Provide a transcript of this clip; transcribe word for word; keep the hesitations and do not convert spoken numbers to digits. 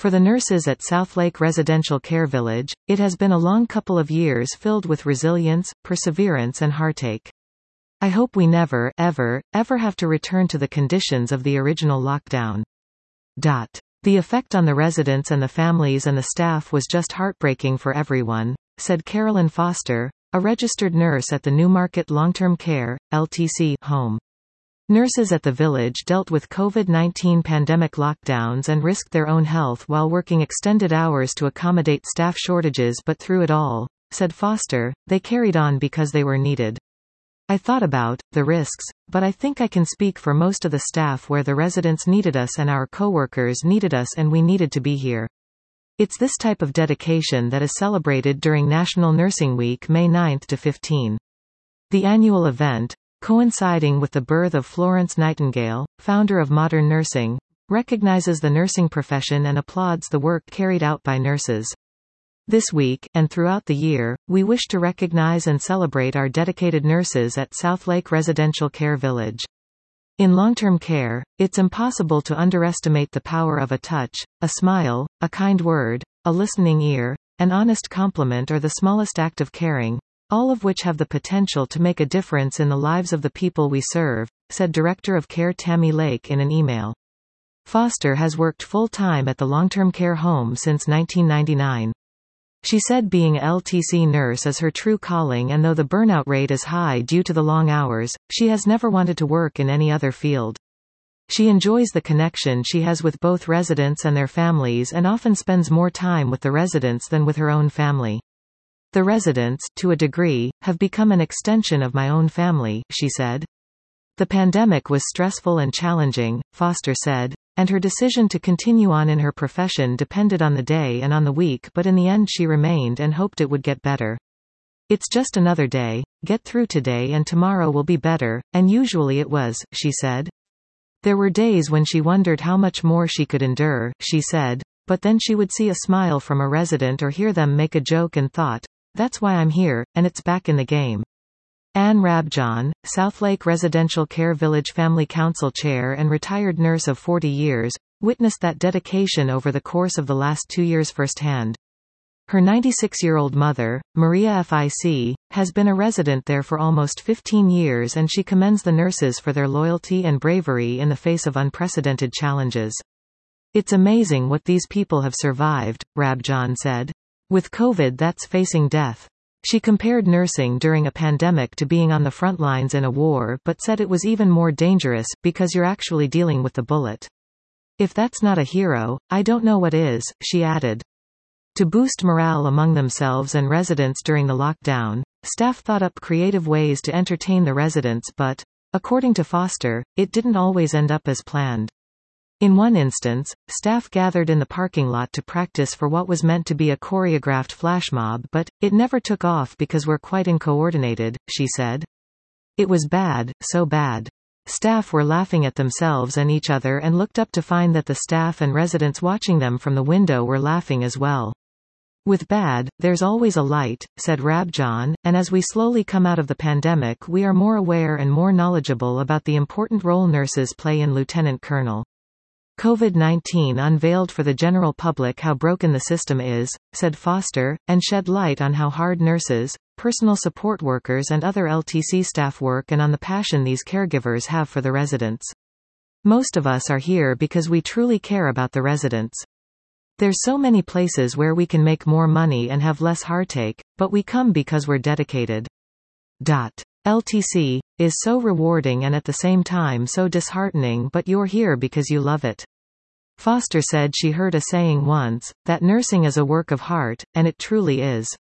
For the nurses at Southlake Residential Care Village, it has been a long couple of years filled with resilience, perseverance and heartache. I hope we never, ever, ever have to return to the conditions of the original lockdown. Dot. The effect on the residents and the families and the staff was just heartbreaking for everyone, said Carolyn Foster, a registered nurse at the Newmarket Long-Term Care, L T C, home. Nurses at the village dealt with COVID nineteen pandemic lockdowns and risked their own health while working extended hours to accommodate staff shortages, but through it all, said Foster, they carried on because they were needed. I thought about the risks, but I think I can speak for most of the staff where the residents needed us and our coworkers needed us and we needed to be here. It's this type of dedication that is celebrated during National Nursing Week May ninth to fifteenth. The annual event, coinciding with the birth of Florence Nightingale, founder of modern nursing, recognizes the nursing profession and applauds the work carried out by nurses. This week, and throughout the year, we wish to recognize and celebrate our dedicated nurses at Southlake Residential Care Village. In long-term care, it's impossible to underestimate the power of a touch, a smile, a kind word, a listening ear, an honest compliment or the smallest act of caring, all of which have the potential to make a difference in the lives of the people we serve, said Director of Care Tammy Lake in an email. Foster has worked full-time at the long-term care home since nineteen ninety-nine. She said being a L T C nurse is her true calling, and though the burnout rate is high due to the long hours, she has never wanted to work in any other field. She enjoys the connection she has with both residents and their families and often spends more time with the residents than with her own family. The residents, to a degree, have become an extension of my own family, she said. The pandemic was stressful and challenging, Foster said, and her decision to continue on in her profession depended on the day and on the week, but in the end she remained and hoped it would get better. It's just another day, get through today and tomorrow will be better, and usually it was, she said. There were days when she wondered how much more she could endure, she said, but then she would see a smile from a resident or hear them make a joke and thought, that's why I'm here, and it's back in the game. Anne Rabjohn, Southlake Residential Care Village Family Council Chair and retired nurse of forty years, witnessed that dedication over the course of the last two years firsthand. Her ninety-six-year-old mother, Maria Fic, has been a resident there for almost fifteen years, and she commends the nurses for their loyalty and bravery in the face of unprecedented challenges. It's amazing what these people have survived, Rabjohn said. With COVID, that's facing death. She compared nursing during a pandemic to being on the front lines in a war, but said it was even more dangerous, because you're actually dealing with the bullet. If that's not a hero, I don't know what is, she added. To boost morale among themselves and residents during the lockdown, staff thought up creative ways to entertain the residents, but, according to Foster, it didn't always end up as planned. In one instance, staff gathered in the parking lot to practice for what was meant to be a choreographed flash mob, but it never took off because we're quite uncoordinated, she said. It was bad, so bad. Staff were laughing at themselves and each other and looked up to find that the staff and residents watching them from the window were laughing as well. With bad, there's always a light, said Rabjohn, and as we slowly come out of the pandemic we are more aware and more knowledgeable about the important role nurses play in Lieutenant Colonel. COVID nineteen unveiled for the general public how broken the system is, said Foster, and shed light on how hard nurses, personal support workers and other L T C staff work and on the passion these caregivers have for the residents. Most of us are here because we truly care about the residents. There's so many places where we can make more money and have less heartache, but we come because we're dedicated. Dot. L T C is so rewarding and at the same time so disheartening, but you're here because you love it. Foster said she heard a saying once, that nursing is a work of heart, and it truly is.